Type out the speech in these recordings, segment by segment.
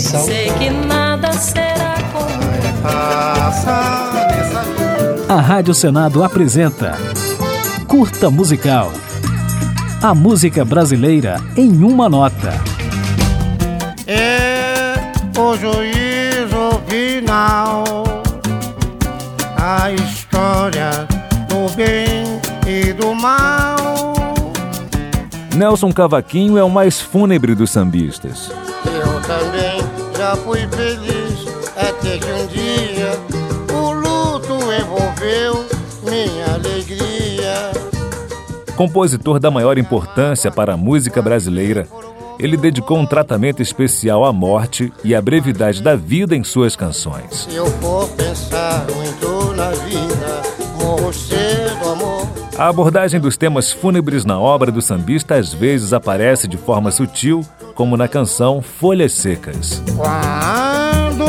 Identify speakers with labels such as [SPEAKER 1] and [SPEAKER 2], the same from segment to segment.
[SPEAKER 1] coração.
[SPEAKER 2] Sei que nada será como
[SPEAKER 3] A Rádio Senado apresenta Curta Musical. A música brasileira em uma nota.
[SPEAKER 4] É o juízo final, a história do bem e do mal.
[SPEAKER 5] Nelson Cavaquinho é o mais fúnebre dos sambistas.
[SPEAKER 4] Eu também já fui feliz até que um dia o luto envolveu minha alegria.
[SPEAKER 5] Compositor da maior importância para a música brasileira, ele dedicou um tratamento especial à morte e à brevidade da vida em suas canções.
[SPEAKER 4] Se eu for pensar muito na vida, morro cedo, amor.
[SPEAKER 5] A abordagem dos temas fúnebres na obra do sambista às vezes aparece de forma sutil, como na canção Folhas Secas.
[SPEAKER 4] Quando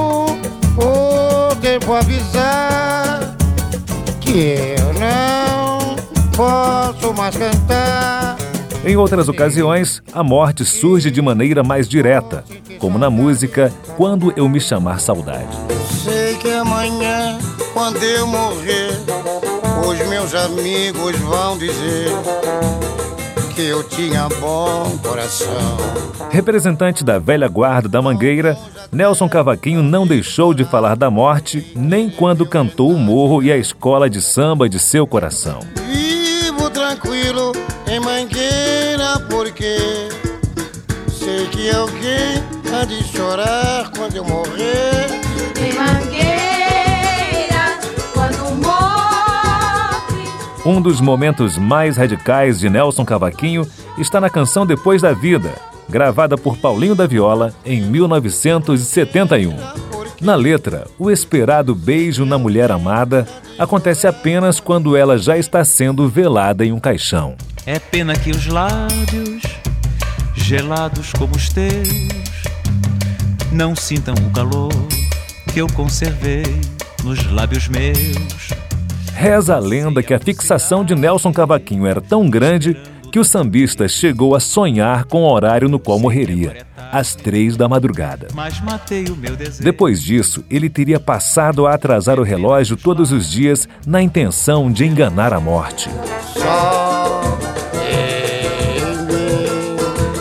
[SPEAKER 4] o tempo avisar que eu não posso mais cantar.
[SPEAKER 5] Em outras ocasiões, a morte surge de maneira mais direta, como na música Quando Eu Me Chamar Saudade.
[SPEAKER 4] Sei que amanhã, quando eu morrer, os meus amigos vão dizer que eu tinha bom coração.
[SPEAKER 5] Representante da velha guarda da Mangueira, Nelson Cavaquinho não deixou de falar da morte nem quando cantou o morro e a escola de samba de seu coração.
[SPEAKER 4] Vivo tranquilo em Mangueira porque sei que alguém há de chorar quando eu morrer.
[SPEAKER 6] Em Mangueira, quando morre.
[SPEAKER 5] Um dos momentos mais radicais de Nelson Cavaquinho está na canção Depois da Vida, gravada por Paulinho da Viola em 1971. Na letra, o esperado beijo na mulher amada acontece apenas quando ela já está sendo velada em um caixão.
[SPEAKER 7] É pena que os lábios, gelados como os teus, não sintam o calor que eu conservei nos lábios meus.
[SPEAKER 5] Reza a lenda que a fixação de Nelson Cavaquinho era tão grande que o sambista chegou a sonhar com o horário no qual morreria, às 3 da madrugada.
[SPEAKER 7] Mas matei o meu desejo.
[SPEAKER 5] Depois disso, ele teria passado a atrasar o relógio todos os dias na intenção de enganar a morte.
[SPEAKER 4] Só em mim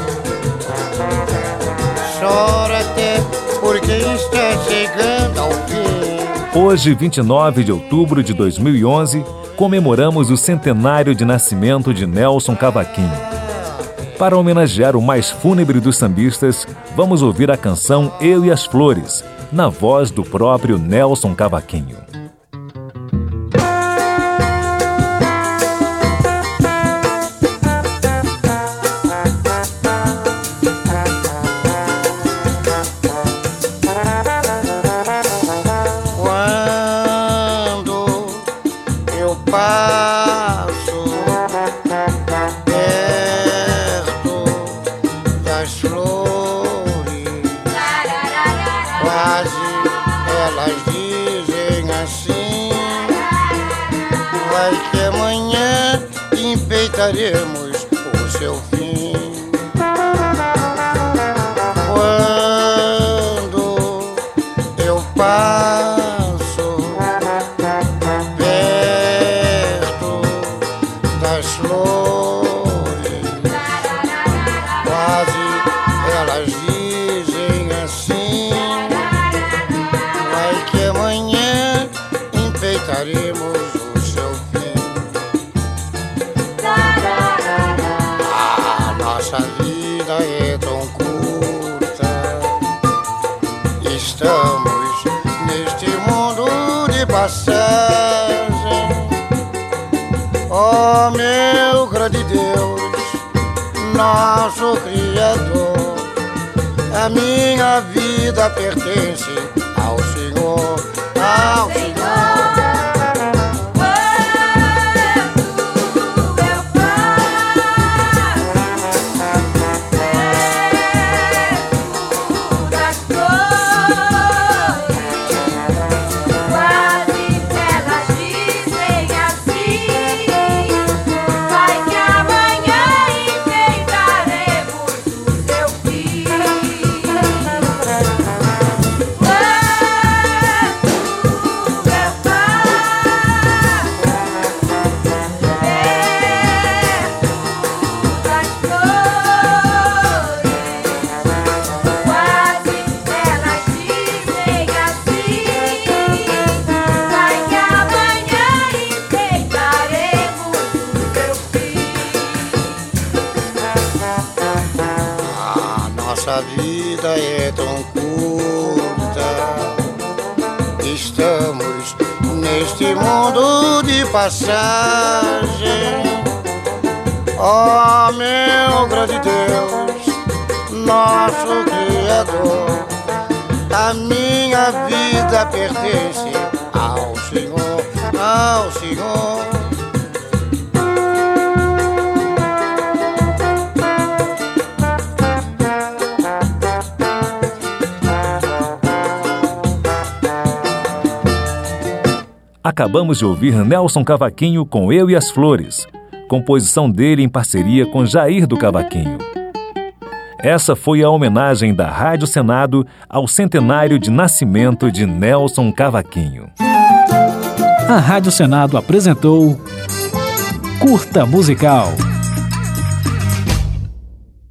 [SPEAKER 4] chora até porque está chegando ao fim.
[SPEAKER 5] Hoje, 29 de outubro de 2011, comemoramos o centenário de nascimento de Nelson Cavaquinho. Para homenagear o mais fúnebre dos sambistas, vamos ouvir a canção Eu e as Flores, na voz do próprio Nelson Cavaquinho.
[SPEAKER 4] Passo perto das flores, quase elas dizem assim: vai que amanhã enfeitaremos o seu fim. Quando eu passo das flores, quase elas dizem assim: vai que amanhã enfeitaremos o seu fim. A nossa vida é tão curta, estamos neste mundo de passagem. Oh, meu grande Deus, nosso Criador, a minha vida pertence ao Senhor, ao Senhor. Nossa vida é tão curta, estamos neste mundo de passagem. Ó meu grande Deus, nosso Criador, a minha vida pertence ao Senhor, ao Senhor.
[SPEAKER 5] Acabamos de ouvir Nelson Cavaquinho com Eu e as Flores, composição dele em parceria com Jair do Cavaquinho. Essa foi a homenagem da Rádio Senado ao centenário de nascimento de Nelson Cavaquinho.
[SPEAKER 3] A Rádio Senado apresentou Curta Musical.